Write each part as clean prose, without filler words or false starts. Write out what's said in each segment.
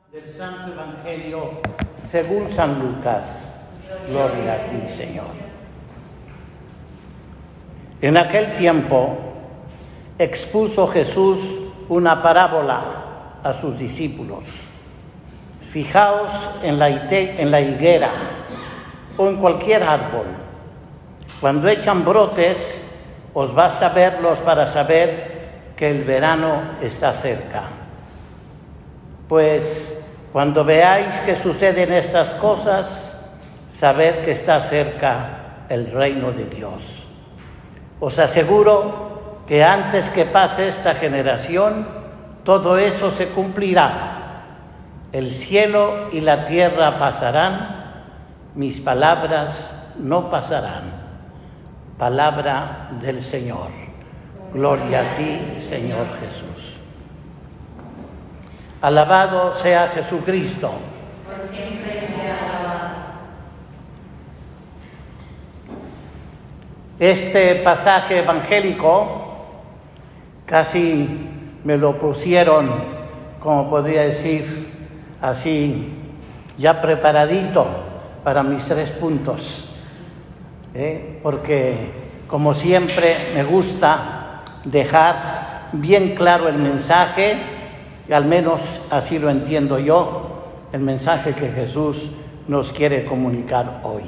Del Santo Evangelio según San Lucas. Gloria a ti, Señor. En aquel tiempo expuso Jesús una parábola a sus discípulos. Fijaos en la higuera o en cualquier árbol. Cuando echan brotes, os basta verlos para saber que el verano está cerca. Pues cuando veáis que suceden estas cosas, sabed que está cerca el reino de Dios. Os aseguro que antes que pase esta generación, todo eso se cumplirá. El cielo y la tierra pasarán, mis palabras no pasarán. Palabra del Señor. Gloria a ti, Señor Jesús. Alabado sea Jesucristo. Por siempre sea alabado. Este pasaje evangélico casi me lo pusieron, como podría decir, así ya preparadito para mis 3 puntos. Porque como siempre me gusta dejar bien claro el mensaje, y al menos así lo entiendo yo, el mensaje que Jesús nos quiere comunicar hoy.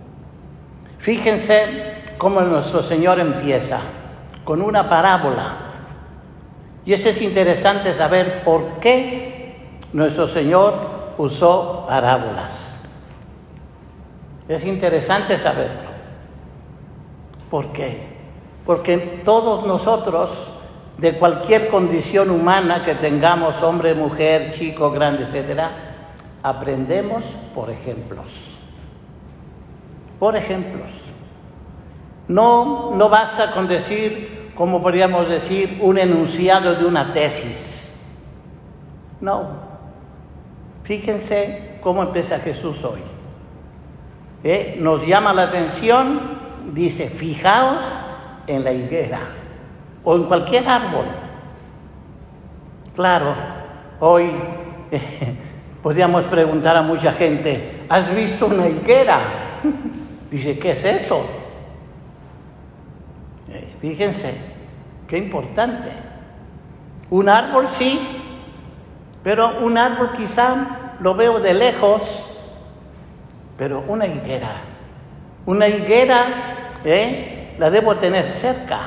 Fíjense cómo nuestro Señor empieza con una parábola. Y eso es interesante saber por qué nuestro Señor usó parábolas. Es interesante saberlo. ¿Por qué? Porque todos nosotros, de cualquier condición humana que tengamos, hombre, mujer, chico, grande, etcétera, aprendemos por ejemplos. Por ejemplos. No basta con decir, como podríamos decir, un enunciado de una tesis. No. Fíjense cómo empieza Jesús hoy. Nos llama la atención, dice, fijaos en la higuera o en cualquier árbol. Claro, hoy podríamos preguntar a mucha gente, ¿has visto una higuera? Dice, ¿qué es eso? Fíjense, qué importante. Un árbol sí, pero un árbol quizá lo veo de lejos, pero una higuera la debo tener cerca.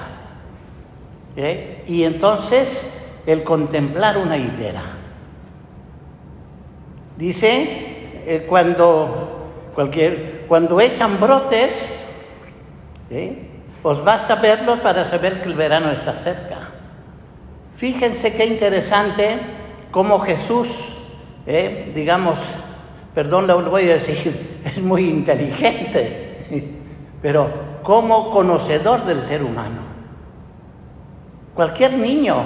Y entonces el contemplar una higuera. Dice, cuando echan brotes, os basta verlos para saber que el verano está cerca. Fíjense qué interesante cómo Jesús, perdón, lo voy a decir, es muy inteligente, pero como conocedor del ser humano. Cualquier niño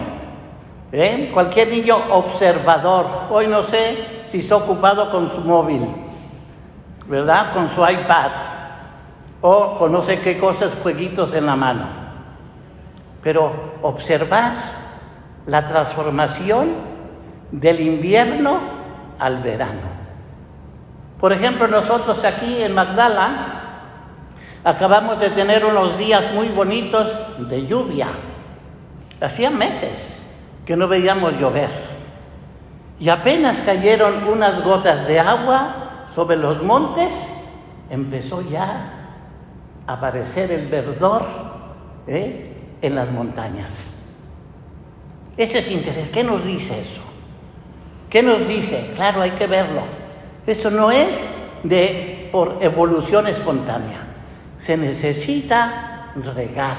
observador, hoy no sé si está ocupado con su móvil, ¿verdad? Con su iPad, o con no sé qué cosas, jueguitos en la mano. Pero observar la transformación del invierno al verano. Por ejemplo, nosotros aquí en Magdala acabamos de tener unos días muy bonitos de lluvia. Hacía meses que no veíamos llover. Y apenas cayeron unas gotas de agua sobre los montes, empezó ya a aparecer el verdor en las montañas. Eso es interesante. ¿Qué nos dice eso? ¿Qué nos dice? Claro, hay que verlo. Eso no es por evolución espontánea. Se necesita regar,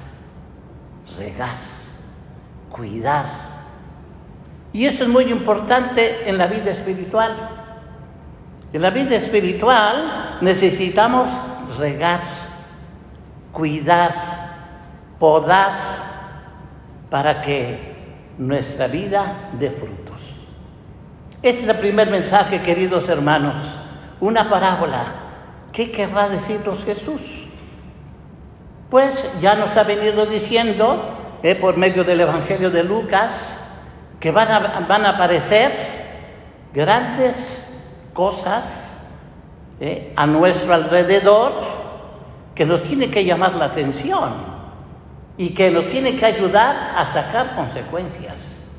cuidar. Y eso es muy importante en la vida espiritual. En la vida espiritual necesitamos regar, cuidar, podar, para que nuestra vida dé frutos. Este es el primer mensaje, queridos hermanos, una parábola. ¿Qué querrá decirnos Jesús? Pues ya nos ha venido diciendo, por medio del Evangelio de Lucas, que van a aparecer grandes cosas a nuestro alrededor que nos tiene que llamar la atención y que nos tiene que ayudar a sacar consecuencias.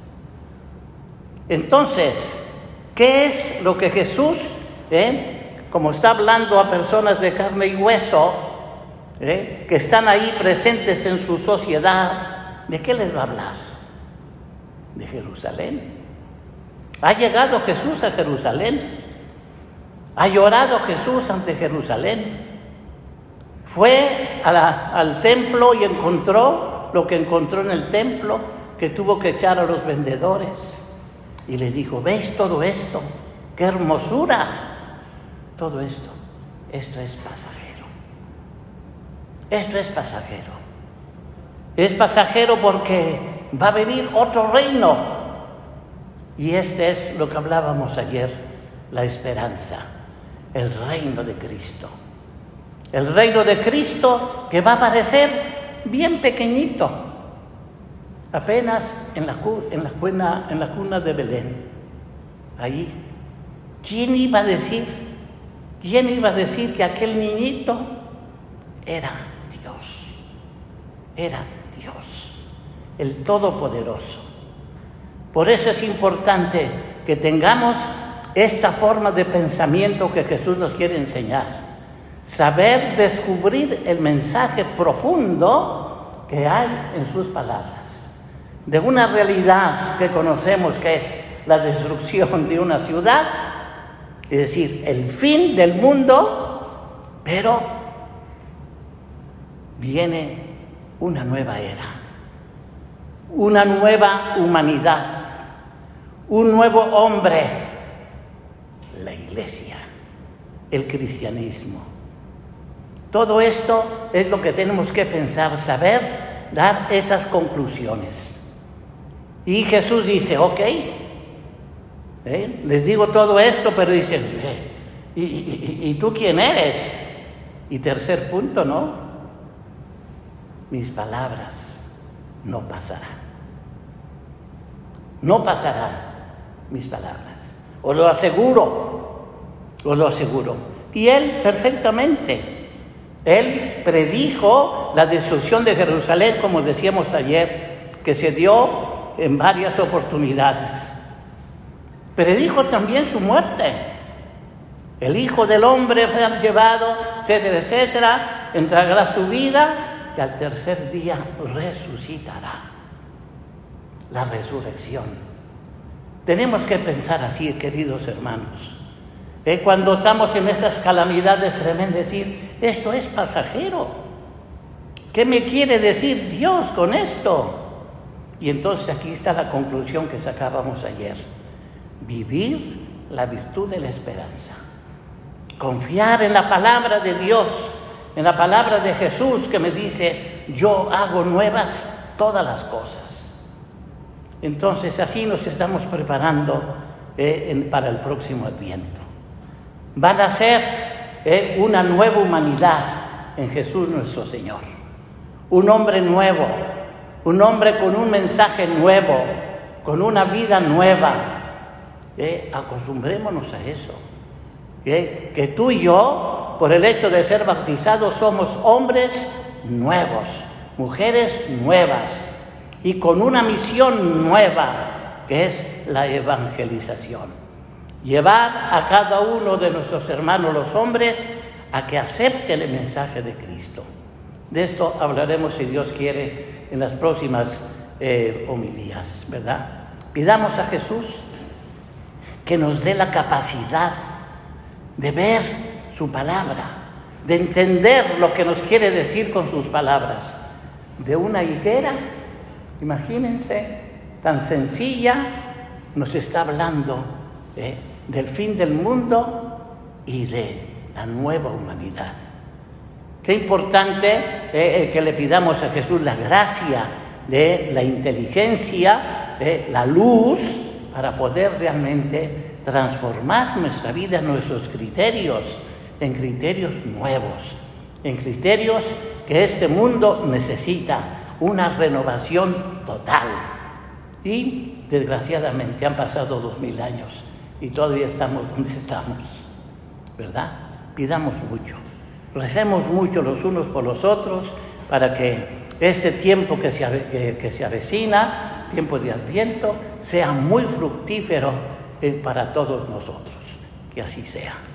Entonces, ¿qué es lo que Jesús, como está hablando a personas de carne y hueso, que están ahí presentes en su sociedad, de qué les va a hablar? De Jerusalén. Ha llegado Jesús a Jerusalén. Ha llorado Jesús ante Jerusalén. Fue al templo y encontró lo que encontró en el templo, que tuvo que echar a los vendedores. Y les dijo: ¿veis todo esto? ¡Qué hermosura! Todo esto es pasajero. Esto es pasajero. Es pasajero porque va a venir otro reino. Y este es lo que hablábamos ayer, la esperanza, el reino de Cristo. El reino de Cristo que va a aparecer bien pequeñito, apenas en la cuna de Belén. Ahí, ¿quién iba a decir que aquel niñito era Dios? Era Dios, el Todopoderoso. Por eso es importante que tengamos esta forma de pensamiento que Jesús nos quiere enseñar. Saber descubrir el mensaje profundo que hay en sus palabras. De una realidad que conocemos, que es la destrucción de una ciudad, es decir, el fin del mundo, pero viene una nueva era, una nueva humanidad, un nuevo hombre, la iglesia, el cristianismo. Todo esto es lo que tenemos que pensar, saber dar esas conclusiones. Y Jesús dice: ok, les digo todo esto, pero dicen: ¿y tú quién eres? Y tercer punto, ¿no? Mis palabras no pasarán. No pasarán mis palabras. Os lo aseguro. Y él perfectamente. Él predijo la destrucción de Jerusalén, como decíamos ayer, que se dio en varias oportunidades. Predijo también su muerte. El Hijo del Hombre fue llevado, etcétera, etcétera, entregará su vida y al tercer día resucitará. La resurrección. Tenemos que pensar así, queridos hermanos. Cuando estamos en esas calamidades tremendas, decir: esto es pasajero. ¿Qué me quiere decir Dios con esto? Y entonces aquí está la conclusión que sacábamos ayer. Vivir la virtud de la esperanza. Confiar en la palabra de Dios, en la palabra de Jesús, que me dice: yo hago nuevas todas las cosas. Entonces así nos estamos preparando para el próximo Adviento. Van a ser una nueva humanidad en Jesús nuestro Señor. Un hombre nuevo, un hombre con un mensaje nuevo, con una vida nueva. Acostumbrémonos a eso. Que tú y yo, por el hecho de ser bautizados, somos hombres nuevos, mujeres nuevas y con una misión nueva, que es la evangelización. Llevar a cada uno de nuestros hermanos los hombres a que acepten el mensaje de Cristo. De esto hablaremos, si Dios quiere, en las próximas homilías, ¿verdad? Pidamos a Jesús que nos dé la capacidad de ver su palabra, de entender lo que nos quiere decir con sus palabras. De una higuera, imagínense, tan sencilla, nos está hablando del fin del mundo y de la nueva humanidad. Qué importante que le pidamos a Jesús la gracia de la inteligencia, la luz, para poder realmente transformar nuestra vida, nuestros criterios, en criterios nuevos, en criterios que este mundo necesita, una renovación total. Y desgraciadamente han pasado 2000 años y todavía estamos donde estamos, ¿verdad? Pidamos mucho, recemos mucho los unos por los otros para que este tiempo que se avecina, tiempo de Adviento, sea muy fructífero para todos nosotros. Que así sea.